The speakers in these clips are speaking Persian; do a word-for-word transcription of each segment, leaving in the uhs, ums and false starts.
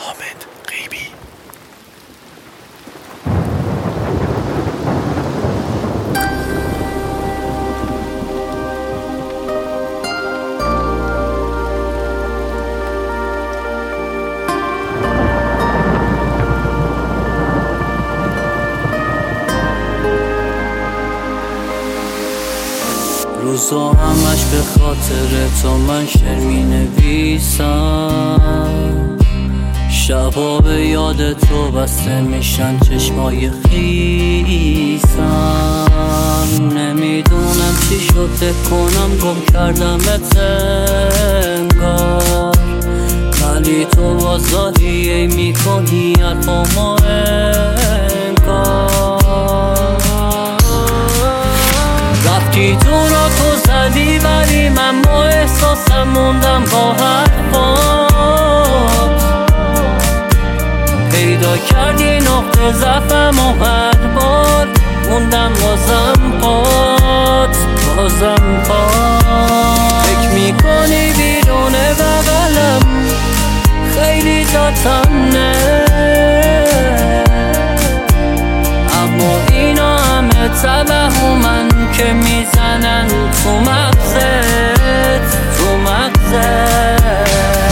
حامد غیبی. روزا همش به خاطر تو من شعر می نویسم، شبا به یاد تو بسته میشن چشمای خیسم. نمیدونم چی شد فکر کنم گم کردمت انگار، ولی تو بازداری میکنی حرفامو انگار. رفتی تو را تو زدی ولی من با احساسم موندم با حرفات. پیدا کردی نقطه ضعفم و هر بار موندم بازم پات بازم پات. فکر میکنی بیرون بغلم خیلی جا تمنه، اما اینا همه توهمن که میزنن تو مغزت تو مغزت.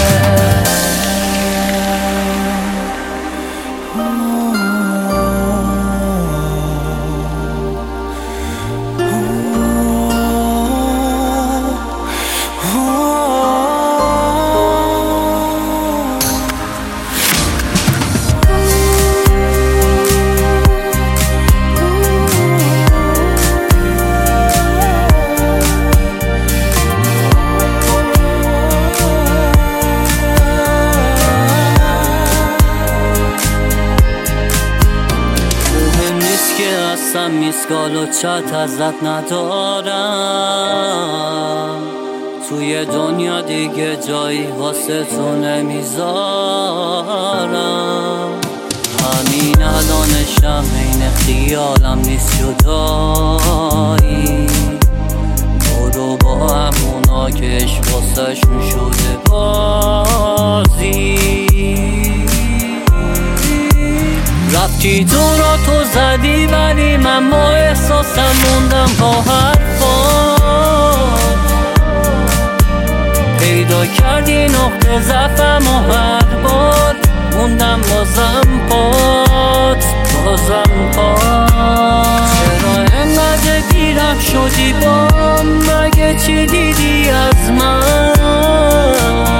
میسکال و چت ازت ندارم، توی دنیا دیگه جایی واسه تو نمیذارم. همین الانشم عین خیالم نیست جدایی، برو با همونا که عشق واسهشون شده بازی. رفتی تو را تو زدی ولی من با احساسم موندم با حرفات. پیدا کردی نقطه ضعفم و هر بار موندم بازم پات بازم پات. چرا انقدر بیرحم شدی بام، مگه چی دیدی از من؟